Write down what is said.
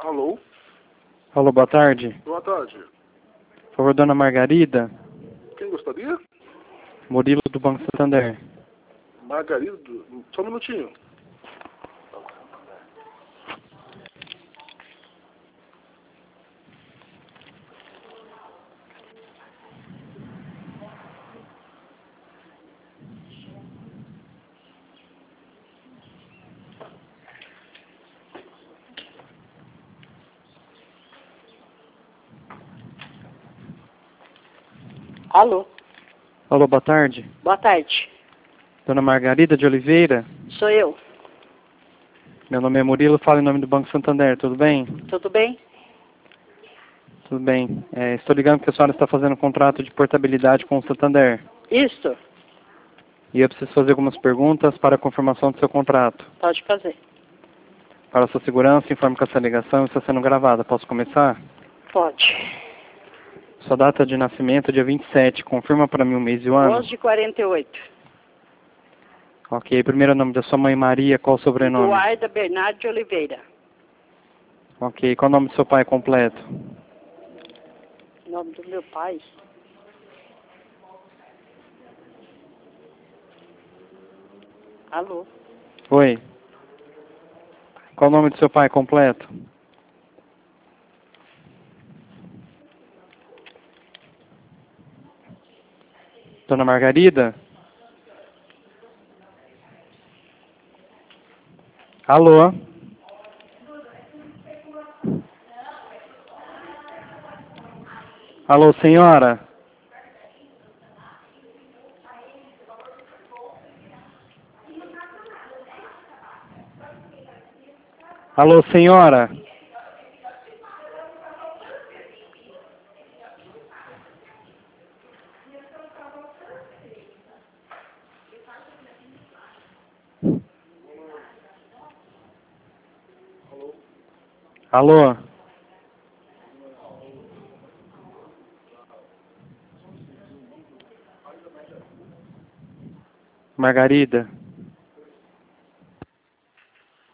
Alô? Alô, boa tarde. Boa tarde. Por favor, dona Margarida. Quem gostaria? Murilo do Banco Santander. Margarida? Só um minutinho. Alô? Alô, boa tarde. Boa tarde. Dona Margarida de Oliveira. Sou eu. Meu nome é Murilo, falo em nome do Banco Santander, tudo bem? Tudo bem? Tudo bem. Estou ligando porque a senhora está fazendo um contrato de portabilidade com o Santander. Isso? E eu preciso fazer algumas perguntas para a confirmação do seu contrato. Pode fazer. Para a sua segurança, informe que essa ligação está sendo gravada. Posso começar? Pode. Sua data de nascimento, dia 27. Confirma para mim o mês e o ano. 11h48. Ok. Primeiro nome da sua mãe, Maria. Qual o sobrenome? Eduarda Bernardo de Oliveira. Ok. Qual o nome do seu pai completo? Nome do meu pai? Alô? Oi. Qual o nome do seu pai completo? Dona Margarida? Alô? Alô, senhora? Alô, senhora? Alô? Margarida?